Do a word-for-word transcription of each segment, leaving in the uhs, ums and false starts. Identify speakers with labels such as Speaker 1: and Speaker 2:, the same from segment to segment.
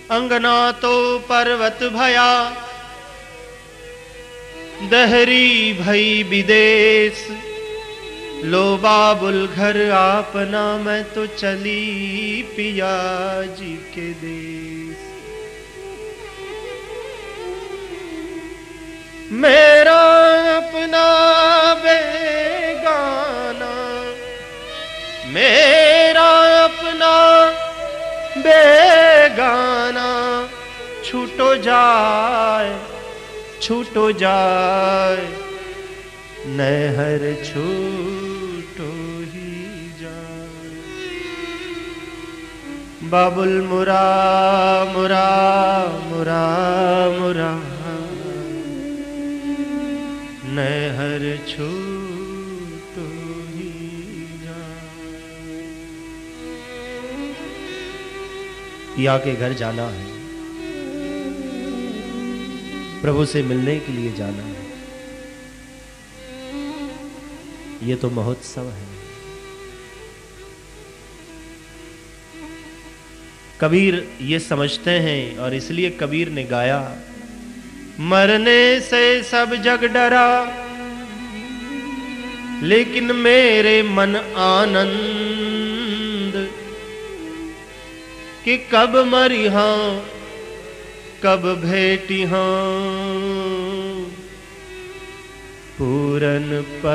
Speaker 1: अंगना तो पर्वत भया, दहरी भई विदेश। लो बाबुल घर आपना, मैं तो चली पिया जी के देश। मेरा अपना बेगाना, मेरा अपना बेगाना, छूटो जाए छूटो जाए, नहर छूटो ही जाए। बाबुल मुरा मुरा मुरा मुरा, नहर छूटो ही जाए। पिया के घर जाना है, प्रभु से मिलने के लिए जाना है। ये तो महोत्सव है। कबीर ये समझते हैं और इसलिए कबीर ने गाया, मरने से सब जग डरा, लेकिन मेरे मन आनंद, कि कब मरी हाँ कब भेटी हाँ, पूरन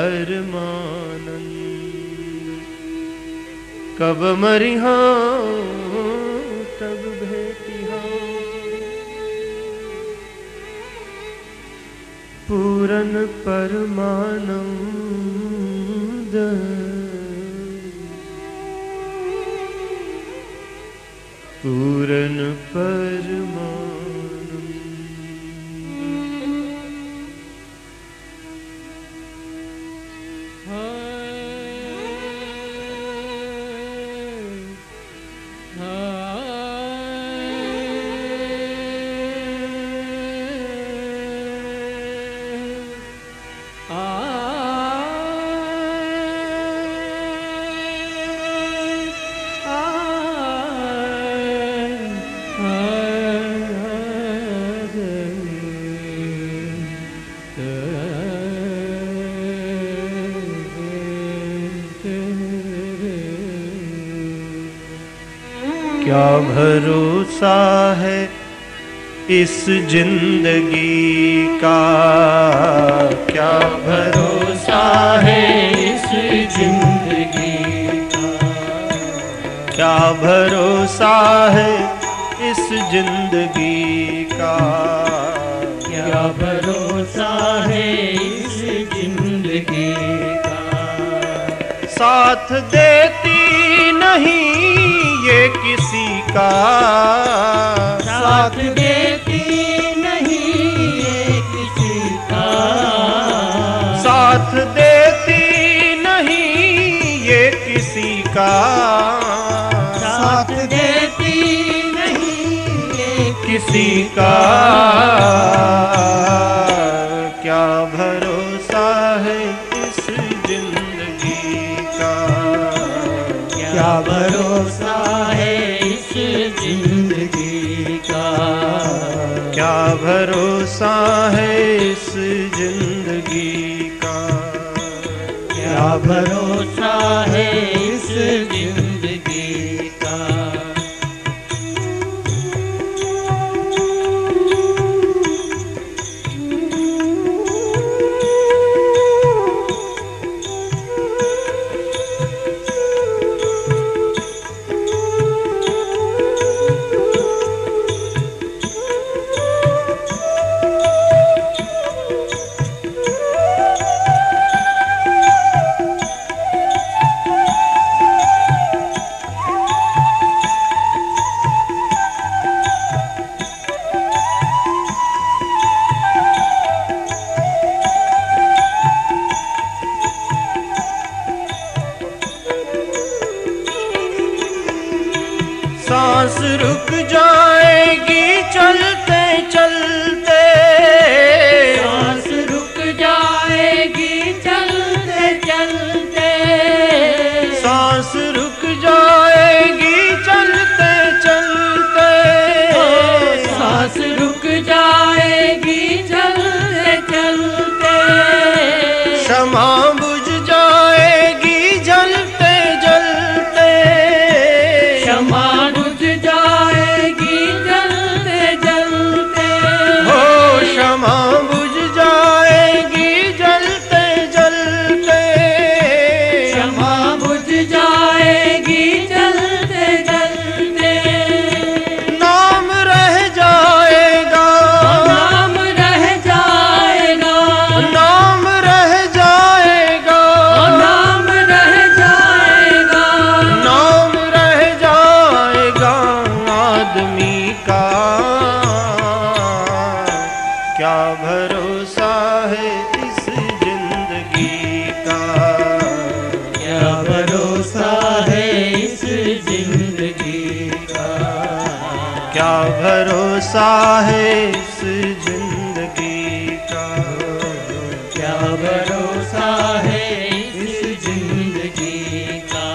Speaker 1: परमानंद। कब मरी हाँ कब भेटी हाँ, पूरन परमानंद। पूरन परमानंद। क्या भरोसा है इस जिंदगी का, क्या भरोसा है इस जिंदगी का, क्या भरोसा है इस जिंदगी का, क्या भरोसा है इस जिंदगी का। साथ देती नहीं ये किसी का,
Speaker 2: साथ देती नहीं ये किसी का,
Speaker 1: साथ देती नहीं ये किसी का,
Speaker 2: साथ देती नहीं ये
Speaker 1: किसी का। क्या भरोसा है इस जिंदगी का,
Speaker 2: क्या भरोसा है इस जिंदगी का,
Speaker 1: क्या भरोसा है इस जिंदगी का,
Speaker 2: क्या भरोसा है इस जिंदगी का।
Speaker 1: सांस रुक जाएगी चलते चलते,
Speaker 2: सांस रुक जाएगी चलते चलते,
Speaker 1: सांस रुक जाएगी चलते चलते, भरोसा है इस जिंदगी का,
Speaker 2: क्या भरोसा है इस जिंदगी का।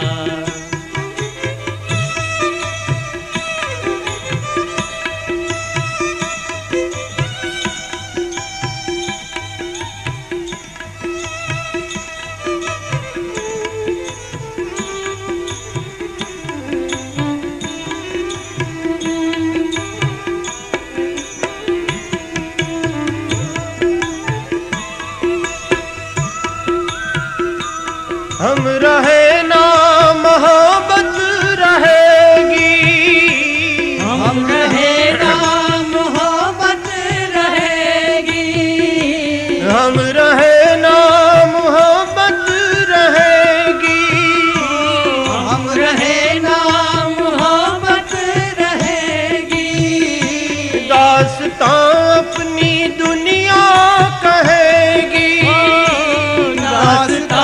Speaker 1: हम रहे ना मोहब्बत रहेगी,
Speaker 2: हम रहे ना मोहब्बत रहेगी,
Speaker 1: हम रहे ना मोहब्बत रहेगी,
Speaker 2: हम रहे ना मोहब्बत रहेगी।
Speaker 1: दास्तां अपनी दुनिया कहेगी,
Speaker 2: दास्तां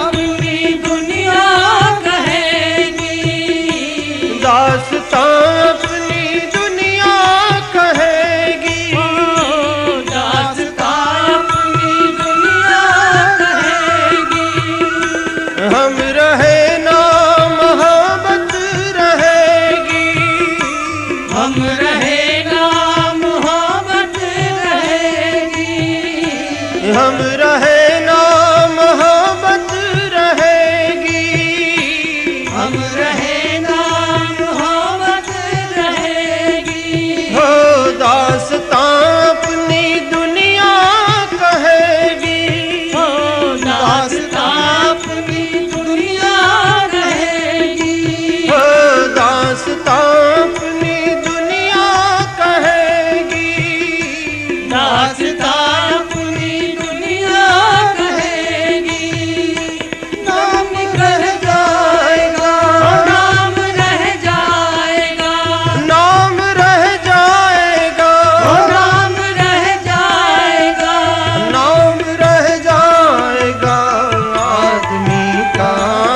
Speaker 1: दास्तां अपनी दुनिया कहेगी,
Speaker 2: दास्तां अपनी दुनिया कहेगी।
Speaker 1: हम रहे ना मोहब्बत रहेगी,
Speaker 2: हम रहे ना मोहब्बत रहेगी,
Speaker 1: हम रहे ना मोहब्बत रहेगी,
Speaker 2: हम रहे ना मोहब्बत रहेगी।
Speaker 1: हो दास्तां अपनी दुनिया कहेगी,
Speaker 2: हो दास्तां अपनी दुनिया रहेगी,
Speaker 1: हो दास्तां अपनी दुनिया कहेगी,
Speaker 2: दास्तां अपनी दुनिया कहेगी। नाम रह जाएगा, नाम रह जाएगा,
Speaker 1: नाम रह जाएगा,
Speaker 2: नाम रह जाएगा।
Speaker 1: नाम रह जाएगा आदमी का,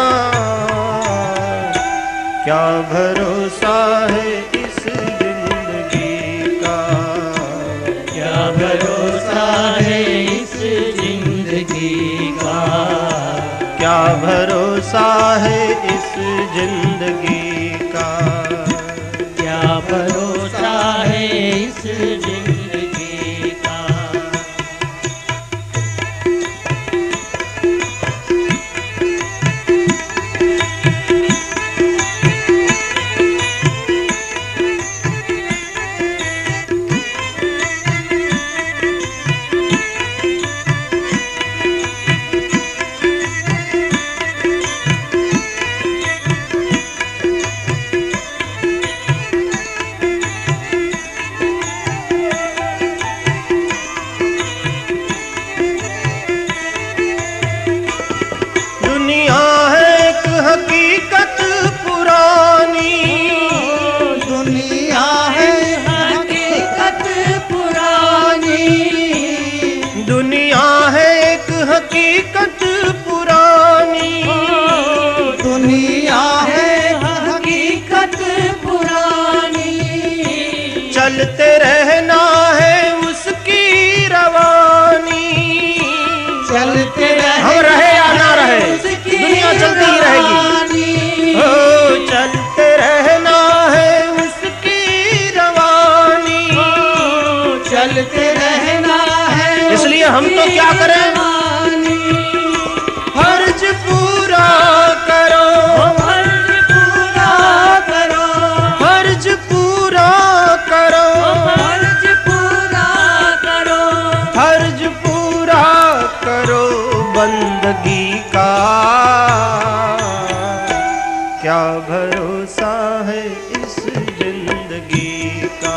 Speaker 1: क्या भरोसा है इस जिंदगी का,
Speaker 2: क्या भरोसा है इस जिंदगी का,
Speaker 1: क्या भरोसा है इस जिंदगी का,
Speaker 2: क्या भरोसा है इस जिंदगी का।
Speaker 1: दुनिया है एक हकीकत पुरानी,
Speaker 2: दुनिया है हकीकत पुरानी,
Speaker 1: दुनिया है एक हकीकत पुरानी,
Speaker 2: दुनिया है हकीकत पुरानी।
Speaker 1: चलते रहना है उसकी रवानी,
Speaker 2: चलते रहे
Speaker 1: हम रहे या ना रहे
Speaker 2: उसकी
Speaker 1: दुनिया चलती ही रहेगी, हो चलते रहना है उसकी रवानी,
Speaker 2: चलते रहना है।
Speaker 1: इसलिए हम तो क्या करें,
Speaker 2: रवानी।
Speaker 1: फर्ज पूरा करो,
Speaker 2: फर्ज पूरा करो,
Speaker 1: फर्ज पूरा करो,
Speaker 2: फर्ज पूरा करो,
Speaker 1: फर्ज पूरा करो बंदगी का, क्या भरोसा है इस जिंदगी का।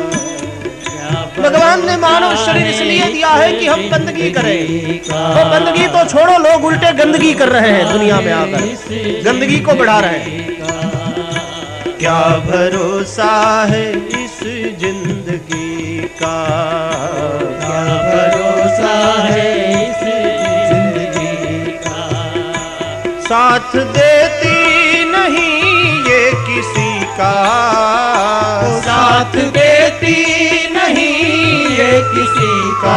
Speaker 1: भगवान ने मानव शरीर इसलिए दिया है कि हम बंदगी करें, तो बंदगी तो छोड़ो, लोग उल्टे गंदगी कर रहे हैं दुनिया में आकर, गंदगी को बढ़ा रहे हैं। क्या भरोसा है इस जिंदगी का,
Speaker 2: क्या भरोसा है इस जिंदगी का।
Speaker 1: साथ देती नहीं ये किसी का,
Speaker 2: साथ दे किसी का,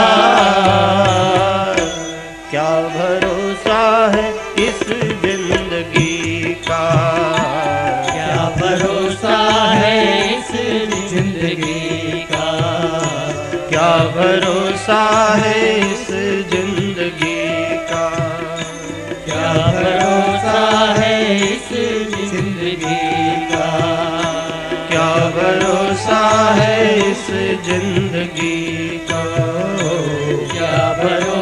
Speaker 1: क्या भरोसा है इस जिंदगी का,
Speaker 2: क्या भरोसा है इस जिंदगी का,
Speaker 1: क्या भरोसा है इस जिंदगी का,
Speaker 2: क्या भरोसा है इस जिंदगी का,
Speaker 1: क्या भरोसा है इस जिंदगी का,
Speaker 2: क्या भरोसा